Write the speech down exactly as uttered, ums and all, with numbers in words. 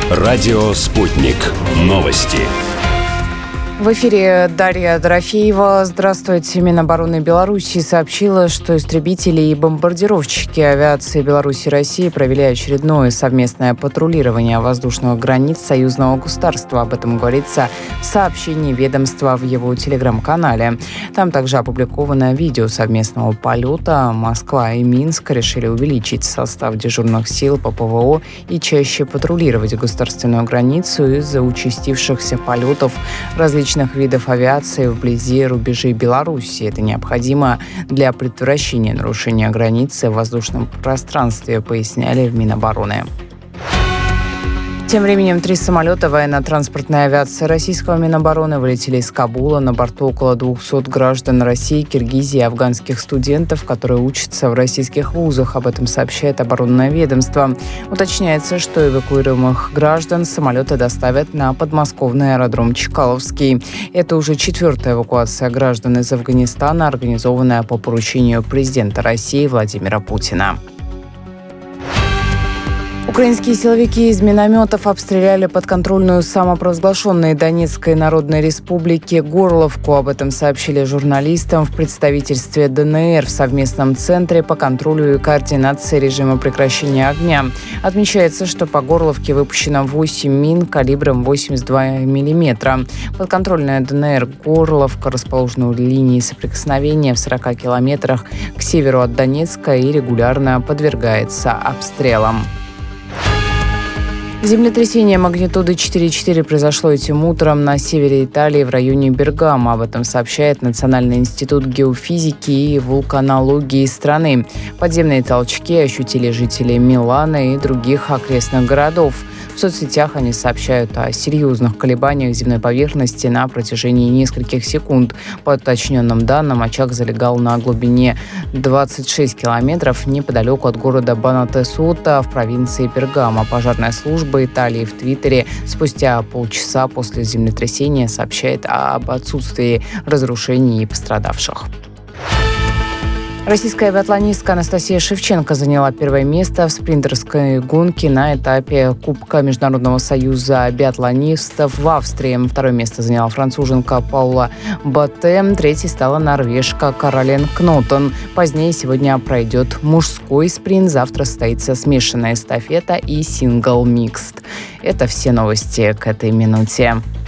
Радио «Спутник». Новости. В эфире Дарья Дорофеева. Здравствуйте. Минобороны Беларуси сообщила, что истребители и бомбардировщики авиации Беларуси и России провели очередное совместное патрулирование воздушных границ союзного государства. Об этом говорится в сообщении ведомства в его телеграм-канале. Там также опубликовано видео совместного полета. Москва и Минск решили увеличить состав дежурных сил по ПВО и чаще патрулировать государственную границу из-за участившихся полетов различных видов авиации вблизи рубежей Беларуси. Это необходимо для предотвращения нарушения границы в воздушном пространстве, поясняли в Минобороны. Тем временем три самолета военно-транспортной авиации российского Минобороны вылетели из Кабула. На борту около двухсот граждан России, Киргизии и афганских студентов, которые учатся в российских вузах. Об этом сообщает оборонное ведомство. Уточняется, что эвакуируемых граждан самолеты доставят на подмосковный аэродром Чкаловский. Это уже четвертая эвакуация граждан из Афганистана, организованная по поручению президента России Владимира Путина. Украинские силовики из минометов обстреляли подконтрольную самопровозглашенной Донецкой Народной Республике Горловку. Об этом сообщили журналистам в представительстве ДНР в совместном центре по контролю и координации режима прекращения огня. Отмечается, что по Горловке выпущено восемь мин калибром восемьдесят два миллиметра. Подконтрольная ДНР Горловка расположена у линии соприкосновения в сорока километрах к северу от Донецка и регулярно подвергается обстрелам. Землетрясение магнитуды четыре и четыре произошло этим утром на севере Италии в районе Бергамо. Об этом сообщает Национальный институт геофизики и вулканологии страны. Подземные толчки ощутили жители Милана и других окрестных городов. В соцсетях они сообщают о серьезных колебаниях земной поверхности на протяжении нескольких секунд. По уточненным данным, очаг залегал на глубине двадцать шесть километров неподалеку от города Банатесута в провинции Бергамо. Пожарная служба Италии в Твиттере спустя полчаса после землетрясения сообщает об отсутствии разрушений и пострадавших. Российская биатлонистка Анастасия Шевченко заняла первое место в спринтерской гонке на этапе Кубка Международного союза биатлонистов в Австрии. Второе место заняла француженка Паула Батте. Третьей стала норвежка Каролин Кнотон. Позднее сегодня пройдет мужской спринт. Завтра состоится смешанная эстафета и сингл-микст. Это все новости к этой минуте.